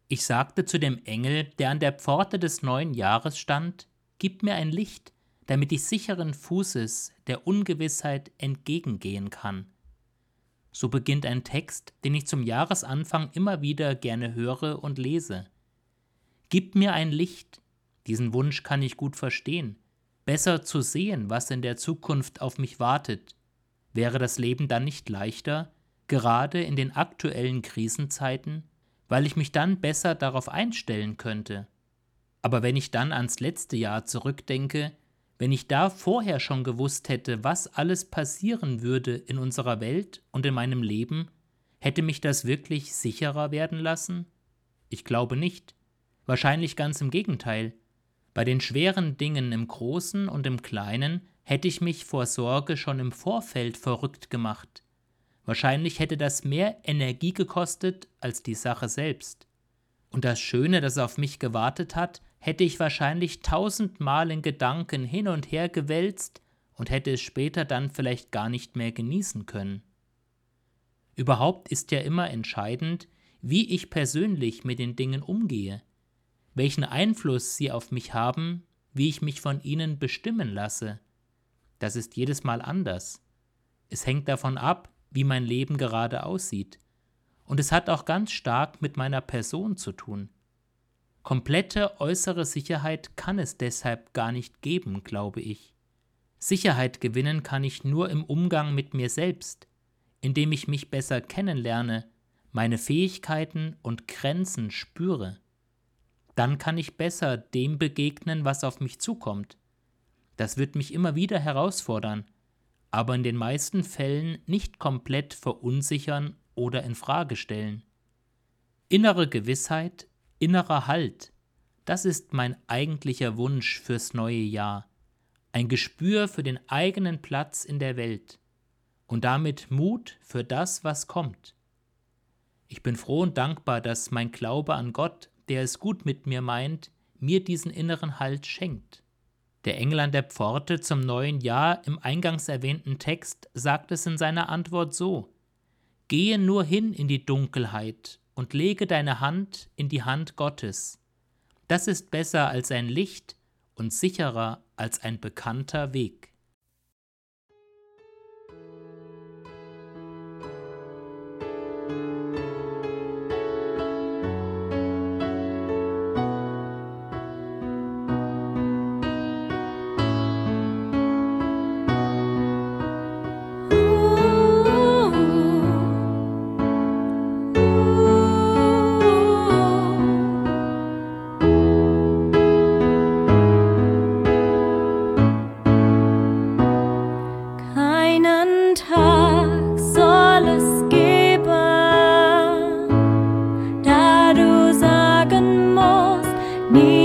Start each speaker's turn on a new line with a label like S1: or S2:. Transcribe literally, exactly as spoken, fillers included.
S1: Ich sagte zu dem Engel, der an der Pforte des neuen Jahres stand: Gib mir ein Licht, damit ich sicheren Fußes der Ungewissheit entgegengehen kann. So beginnt ein Text, den ich zum Jahresanfang immer wieder gerne höre und lese. Gib mir ein Licht, diesen Wunsch kann ich gut verstehen, besser zu sehen, was in der Zukunft auf mich wartet. Wäre das Leben dann nicht leichter, gerade in den aktuellen Krisenzeiten, weil ich mich dann besser darauf einstellen könnte? Aber wenn ich dann ans letzte Jahr zurückdenke, wenn ich da vorher schon gewusst hätte, was alles passieren würde in unserer Welt und in meinem Leben, hätte mich das wirklich sicherer werden lassen? Ich glaube nicht. Wahrscheinlich ganz im Gegenteil. Bei den schweren Dingen im Großen und im Kleinen hätte ich mich vor Sorge schon im Vorfeld verrückt gemacht. Wahrscheinlich hätte das mehr Energie gekostet als die Sache selbst. Und das Schöne, das auf mich gewartet hat, hätte ich wahrscheinlich tausendmal in Gedanken hin und her gewälzt und hätte es später dann vielleicht gar nicht mehr genießen können. Überhaupt ist ja immer entscheidend, wie ich persönlich mit den Dingen umgehe, welchen Einfluss sie auf mich haben, wie ich mich von ihnen bestimmen lasse. Das ist jedes Mal anders. Es hängt davon ab, wie mein Leben gerade aussieht. Und es hat auch ganz stark mit meiner Person zu tun. Komplette äußere Sicherheit kann es deshalb gar nicht geben, glaube ich. Sicherheit gewinnen kann ich nur im Umgang mit mir selbst, indem ich mich besser kennenlerne, meine Fähigkeiten und Grenzen spüre. Dann kann ich besser dem begegnen, was auf mich zukommt. Das wird mich immer wieder herausfordern, aber in den meisten Fällen nicht komplett verunsichern oder in Frage stellen. Innere Gewissheit, innerer Halt, das ist mein eigentlicher Wunsch fürs neue Jahr. Ein Gespür für den eigenen Platz in der Welt und damit Mut für das, was kommt. Ich bin froh und dankbar, dass mein Glaube an Gott, der es gut mit mir meint, mir diesen inneren Halt schenkt. Der Engel an der Pforte zum neuen Jahr im eingangs erwähnten Text sagt es in seiner Antwort so: Gehe nur hin in die Dunkelheit und lege deine Hand in die Hand Gottes. Das ist besser als ein Licht und sicherer als ein bekannter Weg.
S2: Nie